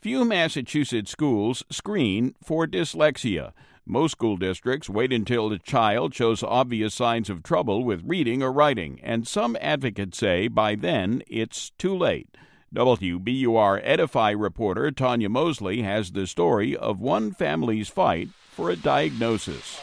Few Massachusetts schools screen for dyslexia. Most school districts wait until a child shows obvious signs of trouble with reading or writing, and some advocates say by then it's too late. WBUR Edify reporter Tanya Mosley has the story of one family's fight for a diagnosis.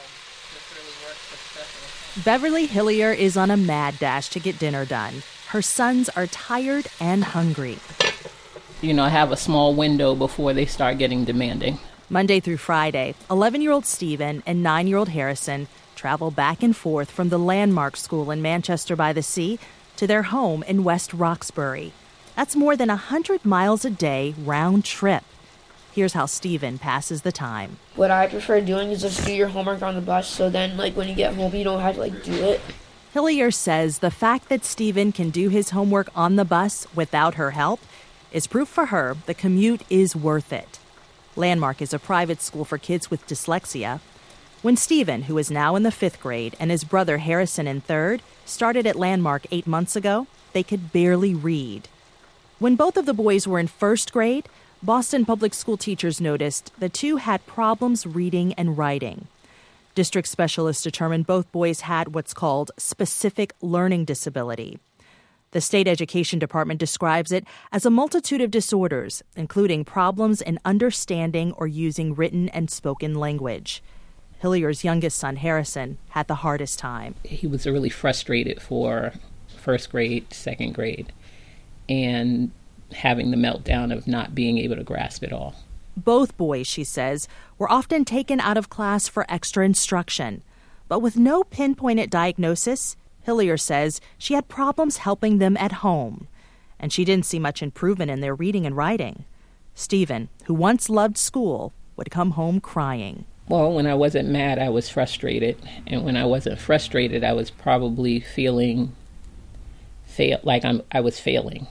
Beverly Hillier is on a mad dash to get dinner done. Her sons are tired and hungry. I have a small window before they start getting demanding. Monday through Friday, 11-year-old Stephen and 9-year-old Harrison travel back and forth from the Landmark School in Manchester by the Sea to their home in West Roxbury. That's more than 100 miles a day round trip. Here's how Stephen passes the time. What I prefer doing is just do your homework on the bus, so then when you get home, you don't have to do it. Hillier says the fact that Stephen can do his homework on the bus without her help is proof for her the commute is worth it. Landmark is a private school for kids with dyslexia. When Stephen, who is now in the 5th grade, and his brother Harrison in 3rd, started at Landmark 8 months ago, they could barely read. When both of the boys were in 1st grade, Boston Public School teachers noticed the two had problems reading and writing. District specialists determined both boys had what's called specific learning disability. The state education department describes it as a multitude of disorders, including problems in understanding or using written and spoken language. Hillier's youngest son, Harrison, had the hardest time. He was really frustrated for 1st grade, 2nd grade, and having the meltdown of not being able to grasp it all. Both boys, she says, were often taken out of class for extra instruction. But with no pinpointed diagnosis, Hillier says she had problems helping them at home, and she didn't see much improvement in their reading and writing. Stephen, who once loved school, would come home crying. Well, when I wasn't mad, I was frustrated, and when I wasn't frustrated, I was probably feeling I was failing,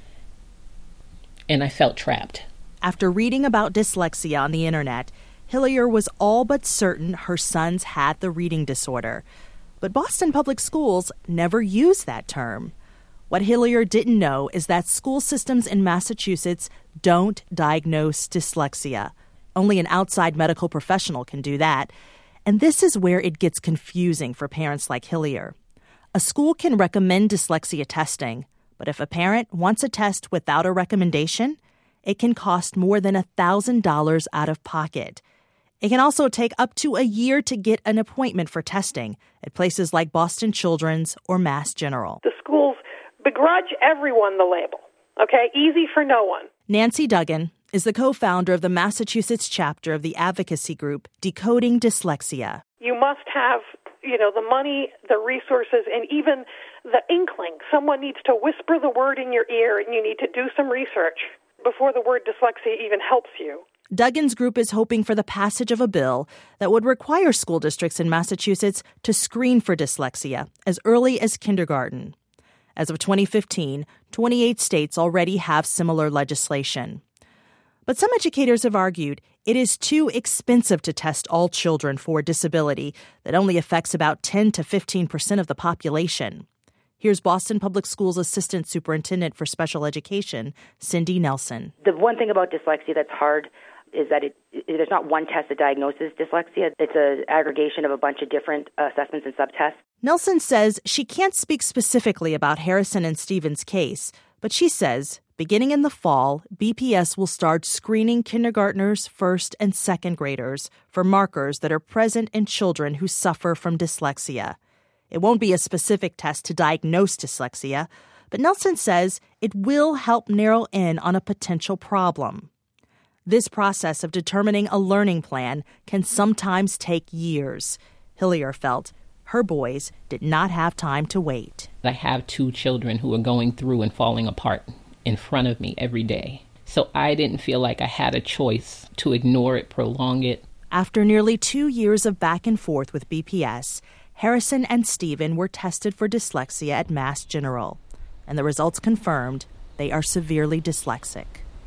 and I felt trapped. After reading about dyslexia on the internet, Hillier was all but certain her sons had the reading disorder. But Boston Public Schools never used that term. What Hillier didn't know is that school systems in Massachusetts don't diagnose dyslexia. Only an outside medical professional can do that. And this is where it gets confusing for parents like Hillier. A school can recommend dyslexia testing, but if a parent wants a test without a recommendation, it can cost more than $1,000 out of pocket. It can also take up to a year to get an appointment for testing at places like Boston Children's or Mass General. The schools begrudge everyone the label, okay? Easy for no one. Nancy Duggan is the co-founder of the Massachusetts chapter of the advocacy group Decoding Dyslexia. You must have, the money, the resources, and even the inkling. Someone needs to whisper the word in your ear, and you need to do some research before the word dyslexia even helps you. Duggan's group is hoping for the passage of a bill that would require school districts in Massachusetts to screen for dyslexia as early as kindergarten. As of 2015, 28 states already have similar legislation. But some educators have argued it is too expensive to test all children for a disability that only affects about 10 to 15% of the population. Here's Boston Public Schools Assistant Superintendent for Special Education, Cindy Nelson. The one thing about dyslexia that's hard is that there's not one test that diagnoses dyslexia. It's an aggregation of a bunch of different assessments and subtests. Nelson says she can't speak specifically about Harrison and Stephen's case, but she says beginning in the fall, BPS will start screening kindergartners, 1st and 2nd graders for markers that are present in children who suffer from dyslexia. It won't be a specific test to diagnose dyslexia, but Nelson says it will help narrow in on a potential problem. This process of determining a learning plan can sometimes take years. Hillier felt her boys did not have time to wait. I have 2 children who are going through and falling apart in front of me every day. So I didn't feel like I had a choice to ignore it, prolong it. After nearly 2 years of back and forth with BPS, Harrison and Stephen were tested for dyslexia at Mass General, and the results confirmed they are severely dyslexic.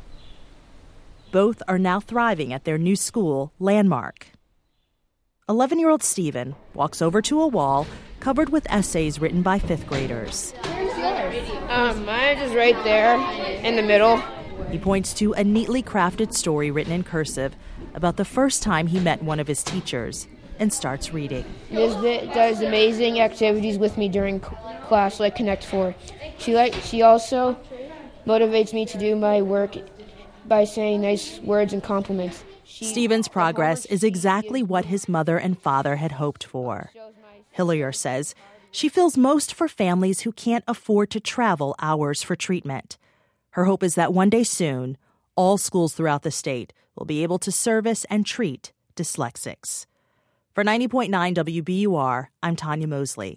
Both are now thriving at their new school, Landmark. 11-year-old Stephen walks over to a wall covered with essays written by 5th graders. Mine is right there in the middle. He points to a neatly crafted story written in cursive about the first time he met one of his teachers and starts reading. Liz does amazing activities with me during class, like Connect 4. She also motivates me to do my work by saying nice words and compliments. Stephen's progress is exactly what his mother and father had hoped for. Hillier says she feels most for families who can't afford to travel hours for treatment. Her hope is that one day soon, all schools throughout the state will be able to service and treat dyslexics. For 90.9 WBUR, I'm Tanya Mosley.